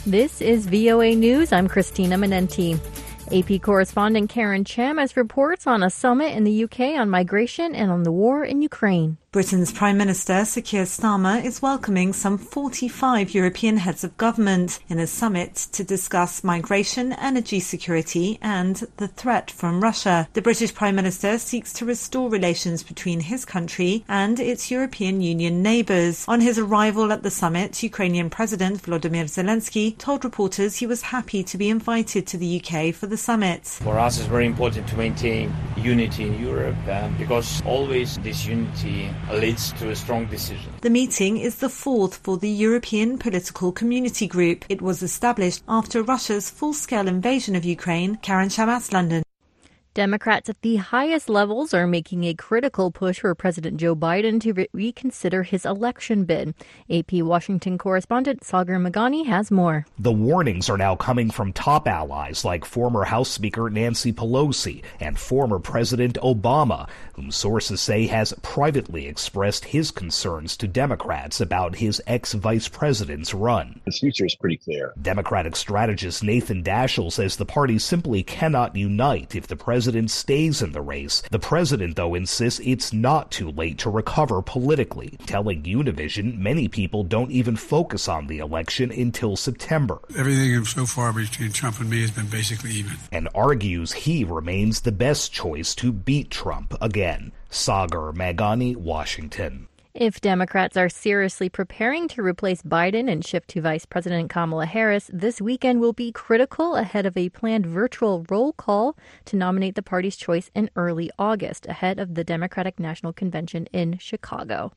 This is VOA News. I'm Christina Menenti. AP correspondent Karen Chamas reports on a summit in the UK on migration and on the war in Ukraine. Britain's Prime Minister Sir Keir Starmer is welcoming some 45 European heads of government in a summit to discuss migration, energy security and the threat from Russia. The British Prime Minister seeks to restore relations between his country and its European Union neighbours. On his arrival at the summit, Ukrainian President Volodymyr Zelensky told reporters he was happy to be invited to the UK for the summit. For us, it's very important to maintain unity in Europe because always this unity leads to a strong decision. The meeting is the fourth for the European Political Community Group. It was established after Russia's full-scale invasion of Ukraine. Karen Chamas, London. Democrats at the highest levels are making a critical push for President Joe Biden to reconsider his election bid. AP Washington correspondent Sagar Meghani has more. The warnings are now coming from top allies like former House Speaker Nancy Pelosi and former President Obama, whom sources say has privately expressed his concerns to Democrats about his ex-vice president's run. The future is pretty clear. Democratic strategist Nathan Daschle says the party simply cannot unite if the president stays in the race. The president, though, insists it's not too late to recover politically, telling Univision many people don't even focus on the election until September. Everything so far between Trump and me has been basically even. And argues he remains the best choice to beat Trump again. Sagar Meghani, Washington. If Democrats are seriously preparing to replace Biden and shift to Vice President Kamala Harris, this weekend will be critical ahead of a planned virtual roll call to nominate the party's choice in early August, ahead of the Democratic National Convention in Chicago.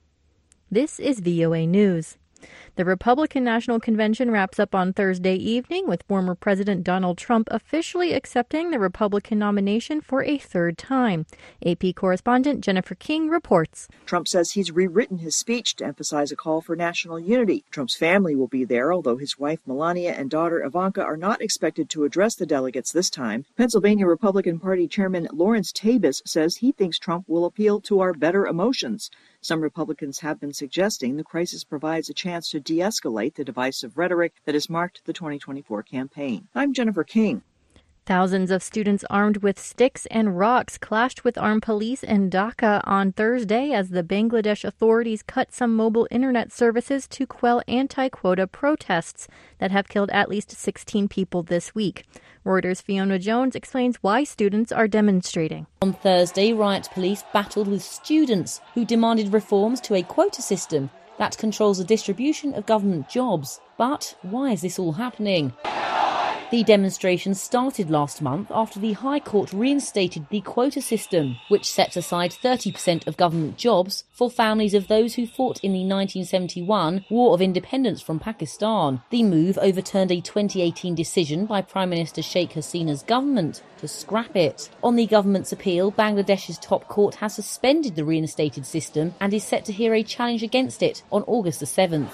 This is VOA News. The Republican National Convention wraps up on Thursday evening with former President Donald Trump officially accepting the Republican nomination for a third time. AP correspondent Jennifer King reports. Trump says he's rewritten his speech to emphasize a call for national unity. Trump's family will be there, although his wife Melania and daughter Ivanka are not expected to address the delegates this time. Pennsylvania Republican Party Chairman Lawrence Tabus says he thinks Trump will appeal to our better emotions. Some Republicans have been suggesting the crisis provides a chance to de-escalate the divisive rhetoric that has marked the 2024 campaign. I'm Jennifer King. Thousands of students armed with sticks and rocks clashed with armed police in Dhaka on Thursday as the Bangladesh authorities cut some mobile internet services to quell anti-quota protests that have killed at least 16 people this week. Reuters' Fiona Jones explains why students are demonstrating. On Thursday, riot police battled with students who demanded reforms to a quota system that controls the distribution of government jobs. But why is this all happening? The demonstration started last month after the High Court reinstated the quota system, which sets aside 30% of government jobs for families of those who fought in the 1971 War of Independence from Pakistan. The move overturned a 2018 decision by Prime Minister Sheikh Hasina's government to scrap it. On the government's appeal, Bangladesh's top court has suspended the reinstated system and is set to hear a challenge against it on August the 7th.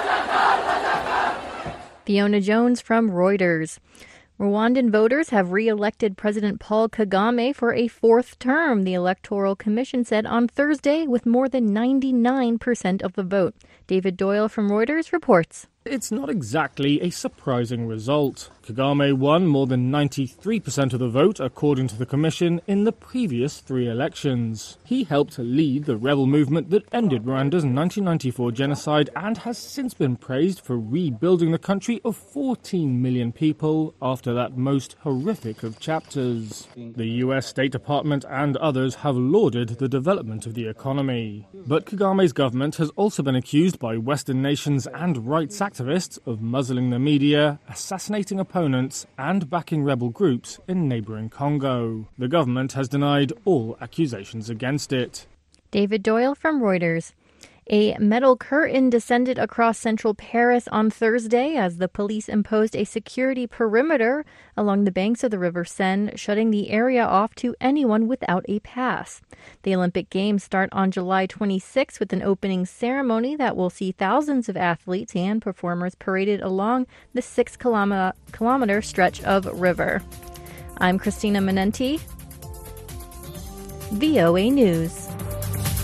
Fiona Jones from Reuters. Rwandan voters have re-elected President Paul Kagame for a fourth term, the Electoral Commission said on Thursday, with more than 99% of the vote. David Doyle from Reuters reports. It's not exactly a surprising result. Kagame won more than 93% of the vote, according to the Commission, in the previous three elections. He helped lead the rebel movement that ended Rwanda's 1994 genocide and has since been praised for rebuilding the country of 14 million people after that most horrific of chapters. The US State Department and others have lauded the development of the economy. But Kagame's government has also been accused by Western nations and rights activists of muzzling the media, assassinating opponents and backing rebel groups in neighbouring Congo. The government has denied all accusations against it. David Doyle from Reuters. A metal curtain descended across central Paris on Thursday as the police imposed a security perimeter along the banks of the River Seine, shutting the area off to anyone without a pass. The Olympic Games start on July 26 with an opening ceremony that will see thousands of athletes and performers paraded along the 6-kilometer stretch of river. I'm Christina Menenti, VOA News.